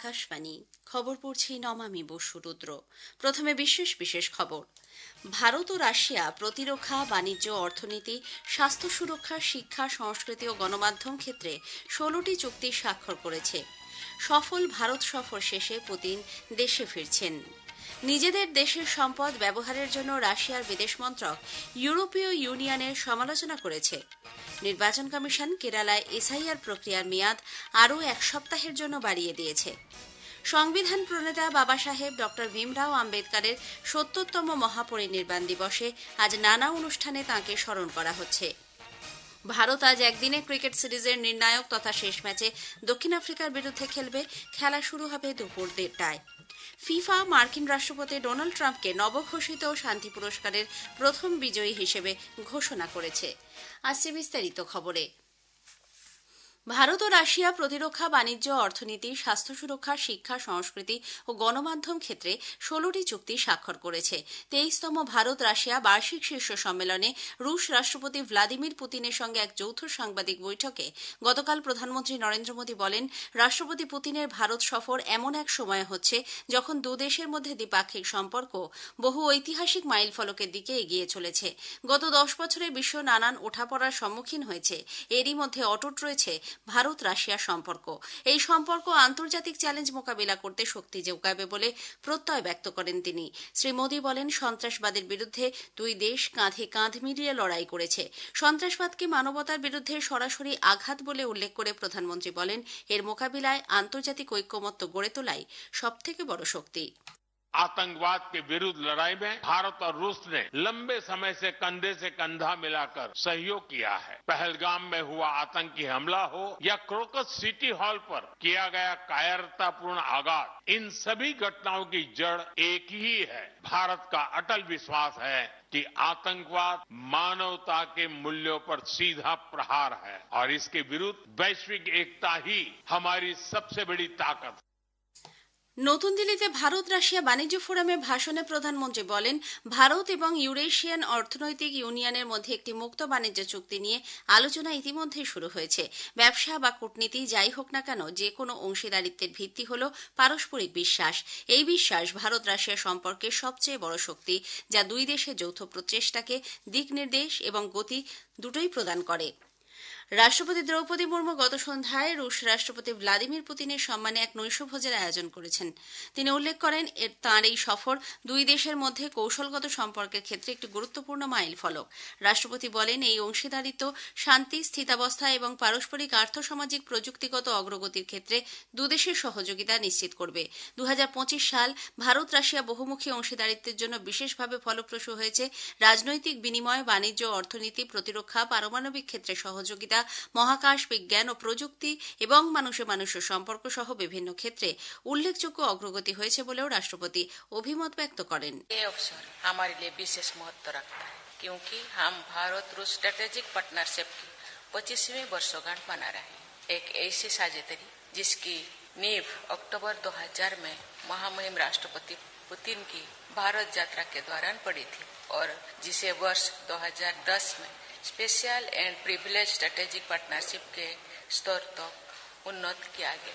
আকাশবাণী খবর পড়ছি নমামি বসু রুদ্র। প্রথমে বিশেষ বিশেষ খবর। ভারত ও রাশিয়া প্রতিরক্ষা, বাণিজ্য, অর্থনীতি, স্বাস্থ্য সুরক্ষা, শিক্ষা, সংস্কৃতি ও গণমাধ্যম ক্ষেত্রে 16টি চুক্তি স্বাক্ষর করেছে। সফল ভারত সফর শেষে পুতিন দেশে ফিরছেন। নিজেদের দেশের সম্পদ ব্যবহারের জন্য রাশিয়ার বিদেশ মন্ত্রক ইউরোপীয় ইউনিয়নের সমালোচনা করেছে। নির্বাচন কমিশন কেরালায় এসআইআর প্রক্রিয়ার মেয়াদ আরও 1 সপ্তাহের জন্য বাড়িয়ে দিয়েছে। সংবিধান প্রণেতা বাবা সাহেব ডক্টর ভীমরাও আম্বেদকরের ৭০তম মহাপরিনির্বাণ দিবসে আজ নানা অনুষ্ঠানে তাঁকে স্মরণ করা হচ্ছে। ভারত আজ একদিনের ক্রিকেট সিরিজের নির্ণায়ক তথা শেষ ম্যাচে দক্ষিণ আফ্রিকার বিরুদ্ধে খেলবে। খেলা শুরু হবে দুপুর 1টায়। ফিফা মার্কিন রাষ্ট্রপতি ডোনাল্ড ট্রাম্পকে নবঘোষিত শান্তি পুরস্কারের প্রথম বিজয়ী হিসেবে ঘোষণা করেছে। আসছে বিস্তারিত খবরে। ভারত ও রাশিয়া প্রতিরক্ষা, বাণিজ্য, অর্থনীতি, স্বাস্থ্য সুরক্ষা, শিক্ষা, সংস্কৃতি ও গণমাধ্যম ক্ষেত্রে 16টি চুক্তি স্বাক্ষর করেছে। 23তম ভারত রাশিয়া বার্ষিক শীর্ষ সম্মেলনে রুশ রাষ্ট্রপতি ভ্লাদিমির পুতিনের সঙ্গে এক যৌথ সাংবাদিক বৈঠকে গতকাল প্রধানমন্ত্রী নরেন্দ্র মোদী বলেন, রাষ্ট্রপতি পুতিনের ভারত সফর এমন এক সময় হচ্ছে যখন দুদেশের মধ্যে দ্বিপাক্ষিক সম্পর্ক বহু ঐতিহাসিক মাইলফলকের দিকে এগিয়ে চলেছে। গত 10 বছরে বিশ্ব নানান ওঠাপড়ার সম্মুখীন হয়েছে। এরই মধ্যে অটুট রয়েছে ভারত রাশিয়া সম্পর্ক। এই সম্পর্ক আন্তর্জাতিক চ্যালেঞ্জ মোকাবিলা করতে শক্তি যোগাবে বলে প্রত্যয় ব্যক্ত করেন তিনি। শ্রী মোদী বলেন, সন্ত্রাসবাদের বিরুদ্ধে দুই দেশ কাঁধে কাঁধ মিলিয়ে লড়াই করেছে। সন্ত্রাসবাদকে মানবতার বিরুদ্ধে সরাসরি আঘাত বলে উল্লেখ করে প্রধানমন্ত্রী বলেন, এর মোকাবিলায় আন্তর্জাতিক ঐক্যমত্য গড়ে তোলাই সবথেকে বড় শক্তি। आतंकवाद के विरुद्ध लड़ाई में भारत और रूस ने लंबे समय से कंधा मिलाकर सहयोग किया है। पहलगाम में हुआ आतंकी हमला हो या क्रोकस सिटी हॉल पर किया गया कायरतापूर्ण आघात, इन सभी घटनाओं की जड़ एक ही है। भारत का अटल विश्वास है कि आतंकवाद मानवता के मूल्यों पर सीधा प्रहार है और इसके विरुद्ध वैश्विक एकता ही हमारी सबसे बड़ी ताकत है। নতুন দিল্লিতে ভারত রাশিয়া বাণিজ্য ফোরামে ভাষণে প্রধানমন্ত্রী বলেন, ভারত এবং ইউরেশিয়ান অর্থনৈতিক ইউনিয়নের মধ্যে একটি মুক্ত বাণিজ্য চুক্তি নিয়ে আলোচনা ইতিমধ্যেই শুরু হয়েছে। ব্যবসা বা কূটনীতি যাই হোক না কেন, যে কোনো অংশীদারিত্বের ভিত্তি হল পারস্পরিক বিশ্বাস। এই বিশ্বাস ভারত রাশিয়া সম্পর্কের সবচেয়ে বড় শক্তি, যা দুই দেশের যৌথ প্রচেষ্টাকে দিক নির্দেশ এবং গতি দুটোই প্রদান করে। রাষ্ট্রপতি দ্রৌপদী মুর্মু গত সন্ধ্যায় রুশ রাষ্ট্রপতি ভ্লাদিমির পুতিনের সম্মানে এক নৈশভোজের আয়োজন করেছেন। তিনি উল্লেখ করেন, তাঁর এই সফর দুই দেশের মধ্যে কৌশলগত সম্পর্কের ক্ষেত্রে একটি গুরুত্বপূর্ণ মাইলফলক। রাষ্ট্রপতি বলেন, এই অংশীদারিত্ব শান্তি, স্থিতাবস্থা এবং পারস্পরিক আর্থসামাজিক প্রযুক্তিগত অগ্রগতির ক্ষেত্রে দুদেশের সহযোগিতা নিশ্চিত করবে। 2025 সাল ভারত রাশিয়া বহুমুখী অংশীদারিত্বের জন্য বিশেষভাবে ফলপ্রসূ হয়েছে। রাজনৈতিক বিনিময়, বাণিজ্য, অর্থনীতি, প্রতিরক্ষা, পারমাণবিক ক্ষেত্রে সহযোগিতা, মহাকাশ বিজ্ঞান ও প্রযুক্তি এবং মানুষে মানুষের সম্পর্ক সহ বিভিন্ন ক্ষেত্রে উল্লেখযোগ্য অগ্রগতি হয়েছে বলেও রাষ্ট্রপতি অভিমত ব্যক্ত করেন। ये अवसर हमारे लिए विशेष महत्व रखता है क्योंकि हम भारत रूस स्ट्रेटेजिक पार्टनरशिप की 25वीं वर्षगांठ मना रहे हैं। एक ऐसी साझेदारी जिसकी नींव अक्टूबर 2000 में महामहिम राष्ट्रपति पुतिन की भारत यात्रा के दौरान पड़ी थी और जिसे वर्ष 2010 में special and privilege strategic partnership के स्तर तक उन्नत किया गया।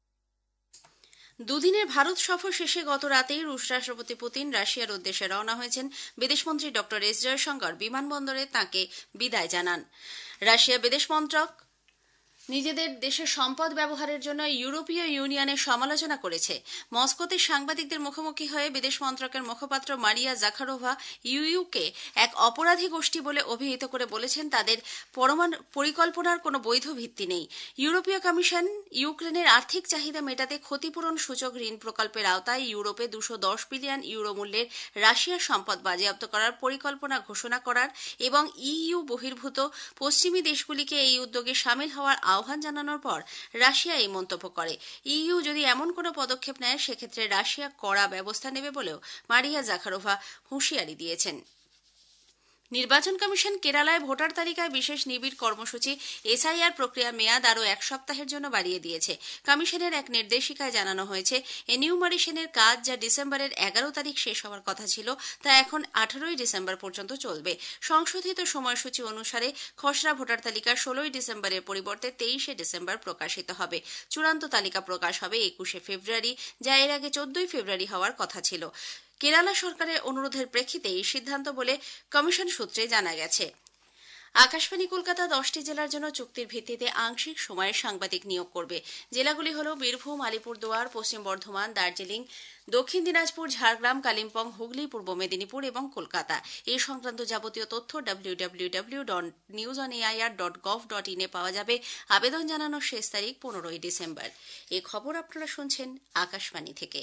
দুদিনের ভারত সফর শেষে গত রাতেই রুশ রাষ্ট্রপতি পুতিন রাশিয়ার উদ্দেশ্যে রওনা হয়েছেন। বিদেশমন্ত্রী ডক্টর এস জয়শঙ্কর বিমানবন্দরে তাঁকে বিদায় জানান। রাশিয়া বিদেশ মন্ত্রক নিজেদের দেশের সম্পদ ব্যবহারের জন্য ইউরোপীয় ইউনিয়নের সমালোচনা করেছে। মস্কোতে সাংবাদিকদের মুখোমুখি হয়ে বিদেশ মন্ত্রকের মুখপাত্র মারিয়া জাখারোভা ইউকে এক অপরাধী গোষ্ঠী বলে অভিহিত করে বলেছেন, তাদের পরিকল্পনার কোনো বৈধ ভিত্তি নেই। ইউরোপীয় কমিশন ইউক্রেনের আর্থিক চাহিদা মেটাতে ক্ষতিপূরণ সূচক ঋণ প্রকল্পের আওতায় ইউরোপে 210 বিলিয়ন ইউরো মূল্যের রাশিয়ার সম্পদ বাজেয়াপ্ত করার পরিকল্পনা ঘোষণা করার এবং ইইউ বহির্ভূত পশ্চিমী দেশগুলিকে এই উদ্যোগে সামিল হওয়ার আহ্বান জানানোর পর রাশিয়া এই মন্তব্য করে। ইইউ যদি এমন কোনো পদক্ষেপ নেয়, সেক্ষেত্রে রাশিয়া কড়া ব্যবস্থা নেবে বলেও মারিয়া জাখারোভা হুঁশিয়ারি দিয়েছেন। নির্বাচন কমিশন কেরালায় ভোটার তালিকায় বিশেষ নিবিড় কর্মসূচি এসআইআর প্রক্রিয়ার মেয়াদ আরও 1 সপ্তাহের জন্য বাড়িয়ে দিয়েছে। কমিশনের এক নির্দেশিকায় জানানো হয়েছে, এনিউমারেশনের কাজ যা ডিসেম্বরের 11 তারিখ শেষ হওয়ার কথা ছিল তা এখন 18 ডিসেম্বর পর্যন্ত চলবে। সংশোধিত সময়সূচি অনুসারে খসড়া ভোটার তালিকা 16 ডিসেম্বরের পরিবর্তে 23 ডিসেম্বর প্রকাশিত হবে। চূড়ান্ত তালিকা প্রকাশ হবে 21 ফেব্রুয়ারি, যা এর আগে 14 ফেব্রুয়ারি হওয়ার কথা ছিল। কেরালা সরকারের অনুরোধের প্রেক্ষিতে এই সিদ্ধান্ত বলে কমিশন সূত্রে জানা গেছে। আকাশবাণী কলকাতা 10টি জেলার জন্য চুক্তির ভিত্তিতে আংশিক সময়ের সাংবাদিক নিয়োগ করবে। জেলাগুলি হল বীরভূম, আলিপুরদুয়ার, পশ্চিম বর্ধমান, দার্জিলিং, দক্ষিণ দিনাজপুর, ঝাড়গ্রাম, কালিম্পং, হুগলি, পূর্ব মেদিনীপুর এবং কলকাতা। এই সংক্রান্ত যাবতীয় তথ্য www.newsonair.gov.in এ পাওয়া যাবে। আবেদন জানানোর শেষ তারিখ 15 ডিসেম্বর। এই খবর আপনারা শুনছেন আকাশবাণী থেকে।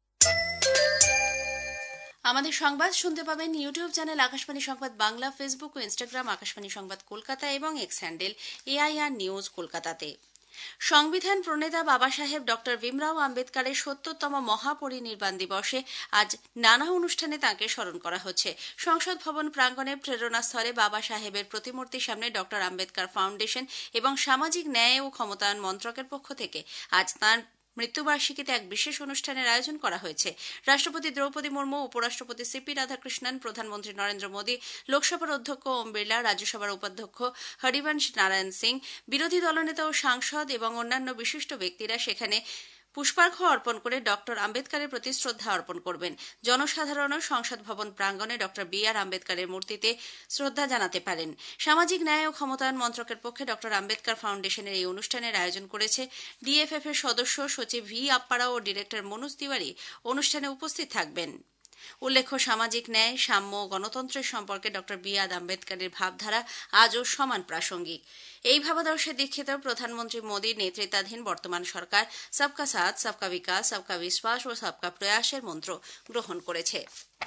আমাদের সংবাদ শুনতে পাবেন ইউটিউব চ্যানেল আকাশবাণী সংবাদ বাংলা, ফেসবুক ও ইনস্টাগ্রাম আকাশবাণী সংবাদ কলকাতা এবং এক্স হ্যান্ডেল AIR নিউজ কলকাতাতে। সংবিধান প্রণেতা বাবা সাহেব ডক্টর ভীমরাও আম্বেদকরের 70তম মহাপরিনির্বাণ দিবসে আজ নানা অনুষ্ঠানে তাঁকে স্মরণ করা হচ্ছে। সংসদ ভবন প্রাঙ্গণে প্রেরণাস্থলে বাবা সাহেবের প্রতিমূর্তির সামনে ডক্টর আম্বেদকর ফাউন্ডেশন এবং সামাজিক ন্যায় ও ক্ষমতায়ন মন্ত্রকের পক্ষ থেকে আজ তাঁর মৃত্যুবার্ষিকীতে এক বিশেষ অনুষ্ঠানের আয়োজন করা হয়েছে। রাষ্ট্রপতি দ্রৌপদী মুর্মু, উপরাষ্ট্রপতি সিপি রাধাকৃষ্ণন, প্রধানমন্ত্রী নরেন্দ্র মোদী, লোকসভার অধ্যক্ষ ওম বিড়লা, রাজ্যসভার উপাধ্যক্ষ হরিবংশ নারায়ণ সিং, বিরোধী দলনেতা ও সাংসদ এবং অন্যান্য বিশিষ্ট ব্যক্তিরা সেখানে পুষ্পার্ঘ্য অর্পণ করে ডক্টর আম্বেদকরের প্রতি শ্রদ্ধা অর্পণ করবেন। জনসাধারণও সংসদ ভবন প্রাঙ্গণে ডক্টর BR আম্বেদকরের মূর্তিতে শ্রদ্ধা জানাতে পারেন। সামাজিক ন্যায় ও ক্ষমতায়ন মন্ত্রকের পক্ষে ডক্টর আম্বেদকর ফাউন্ডেশনের এই অনুষ্ঠানের আয়োজন করেছে। DFF এর সদস্য সচিব V আপ্পারা ও ডিরেক্টর মনোজ তিওয়ারি অনুষ্ঠানে উপস্থিত থাকবেন। উল্লেখ্য, সামাজিক ন্যায়, সাম্য ও গণতন্ত্রের সম্পর্কে ডক্টর BR আম্বেদকরের ভাবধারা আজও সমান প্রাসঙ্গিক। এই ভাবাদর্শে দীক্ষিত প্রধানমন্ত্রী মোদীর নেতৃত্বাধীন বর্তমান সরকার সবকা সাথ, সবকা বিকাশ, সবকা বিশ্বাস ও সবকা প্রয়াসের মন্ত্র গ্রহণ করেছে।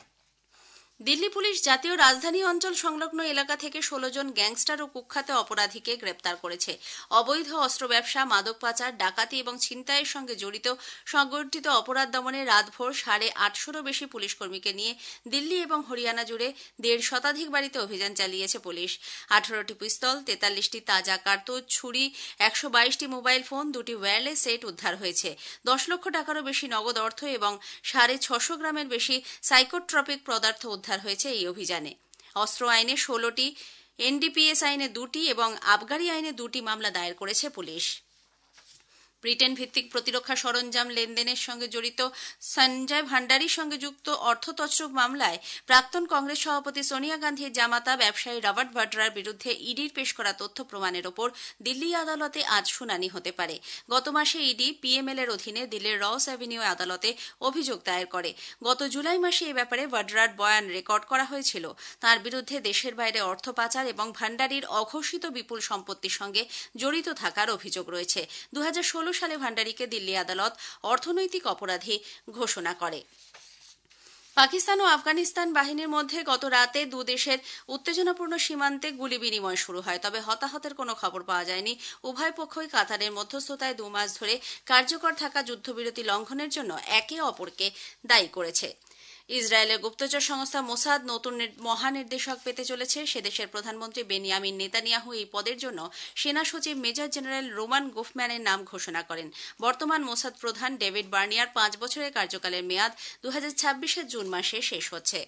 দিল্লি পুলিশ জাতীয় রাজধানী অঞ্চল সংলগ্ন এলাকা থেকে 16 জন গ্যাংস্টার ও কুখ্যাত অপরাধীকে গ্রেপ্তার করেছে। অবৈধ অস্ত্র ব্যবসা, মাদক পাচার, ডাকাতি এবং ছিনতাইয়ের সঙ্গে জড়িত সংগঠিত অপরাধ দমনে রাতভর 850-রও বেশি পুলিশকর্মীকে নিয়ে দিল্লি এবং হরিয়ানা জুড়ে 1.5 শতাধিক বাড়িতে অভিযান চালিয়েছে পুলিশ। 18টি পিস্তল, 43টি তাজা কার্তুজ, ছুরি, 122টি মোবাইল ফোন, 2টি ওয়্যারলেস সেট উদ্ধার হয়েছে। 10 লক্ষ টাকারও বেশি নগদ অর্থ এবং 650 গ্রামের বেশি সাইকোট্রপিক পদার্থ উদ্ধার হয়েছে এই অভিযানে। অস্ত্র আইনে 16টি, NDPS আইনে 2টি এবং আবগারি আইনে 2টি মামলা দায়ের করেছে পুলিশ। ব্রিটেন ভিত্তিক প্রতিরক্ষা সরঞ্জাম লেনদেনের সঙ্গে জড়িত সঞ্জয় ভান্ডারীর সঙ্গে যুক্ত অর্থ তছরূপ মামলায় প্রাক্তন কংগ্রেস সভাপতি সোনিয়া গান্ধীর জামাতা ব্যবসায়ী রবার্ট ভাড্রার বিরুদ্ধে ইডির পেশ করা তথ্য প্রমাণের ওপর দিল্লি আদালতে আজ শুনানি হতে পারে। গত মাসে ইডি PML এর অধীনে দিল্লির রস অ্যাভিনিউ আদালতে অভিযোগ দায়ের করে। গত জুলাই মাসে এ ব্যাপারে ভাড্রার বয়ান রেকর্ড করা হয়েছিল। তার বিরুদ্ধে দেশের বাইরে অর্থ পাচার এবং ভান্ডারীর অঘোষিত বিপুল সম্পত্তির সঙ্গে জড়িত থাকার অভিযোগ রয়েছে। 2016 সালে ভান্ডারীকে দিল্লি আদালত অর্থনৈতিক অপরাধী ঘোষণা করে। পাকিস্তান ও আফগানিস্তান বাহিনীর মধ্যে গত রাতে দু দেশের উত্তেজনাপূর্ণ সীমান্তে গুলি বিনিময় শুরু হয়, তবে হতাহতের কোনো খবর পাওয়া যায়নি। উভয় পক্ষই কাতারের মধ্যস্থতায় 2 মাস ধরে কার্যকর থাকা যুদ্ধবিরতি লঙ্ঘনের জন্য একে অপরকে দায়ী করেছে। ইসরায়েলের গুপ্তচর সংস্থা মোসাদ নতুন মহানির্দেশক পেতে চলেছে। সে দেশের প্রধানমন্ত্রী বেনিয়ামিন নেতানিয়াহু এই পদের জন্য সেনা সচিব মেজর জেনারেল রোমান গুফম্যানের নাম ঘোষণা করেন। বর্তমান মোসাদ প্রধান ডেভিড বার্নিয়ার 5 বছরের কার্যকালের মেয়াদ 2026 জুন মাসে শেষ হচ্ছে।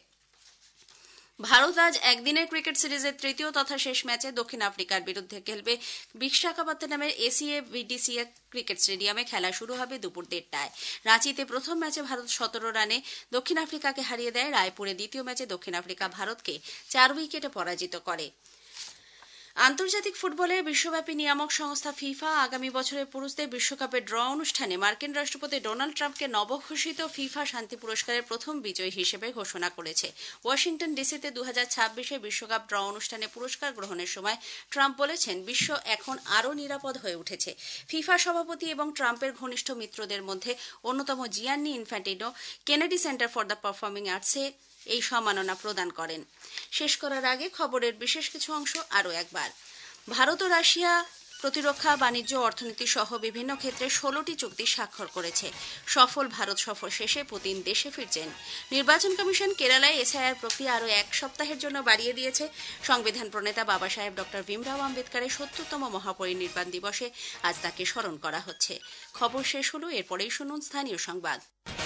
ভারত আজ একদিনের ক্রিকেট সিরিজের তৃতীয় তথা শেষ ম্যাচে দক্ষিণ আফ্রিকার বিরুদ্ধে খেলবে। বিশাখাপত্তনমের ACA-VDCA ক্রিকেট স্টেডিয়ামে খেলা শুরু হবে দুপুর 1:30টায়। রাঁচিতে প্রথম ম্যাচে ভারত 17 রানে দক্ষিণ আফ্রিকাকে হারিয়ে দেয়। রায়পুরে দ্বিতীয় ম্যাচে দক্ষিণ আফ্রিকা ভারতকে 4 উইকেটে পরাজিত করে। আন্তর্জাতিক ফুটবলের বিশ্বব্যাপী নিয়ামক সংস্থা ফিফা আগামী বছরের পুরুষদের বিশ্বকাপের ড্র অনুষ্ঠানে মার্কিন রাষ্ট্রপতি ডোনাল্ড ট্রাম্পকে নবঘোষিত ফিফা শান্তি পুরস্কারের প্রথম বিজয়ী হিসেবে ঘোষণা করেছে। ওয়াশিংটন ডিসিতে 2026 বিশ্বকাপ ড্র অনুষ্ঠানে পুরস্কার গ্রহণের সময় ট্রাম্প বলেছেন, বিশ্ব এখন আরও নিরাপদ হয়ে উঠেছে। ফিফা সভাপতি এবং ট্রাম্পের ঘনিষ্ঠ মিত্রদের মধ্যে অন্যতম Gianni Infantino Kennedy Center for the performing আর্টসে এই সম্মাননা প্রদান করেন। শেষ করার আগে খবরের বিশেষ কিছু অংশ আরও একবার। ভারত ও রাশিয়া প্রতিরক্ষা, বাণিজ্য, অর্থনীতি সহ বিভিন্ন ক্ষেত্রে 16টি চুক্তি স্বাক্ষর করেছে। সফল ভারত সফর শেষে পুতিন দেশে ফিরছেন। নির্বাচন কমিশন কেরালায় এসআইআর প্রক্রিয়া আরও 1 সপ্তাহের জন্য বাড়িয়ে দিয়েছে। সংবিধান প্রণেতা বাবা সাহেব ডক্টর ভীমরাও আম্বেদকরের 70তম মহাপরিনির্বাণ দিবসে আজ তাকে স্মরণ করা হচ্ছে। খবর শেষ হলো, এরপরেই শুনুন স্থানীয় সংবাদ।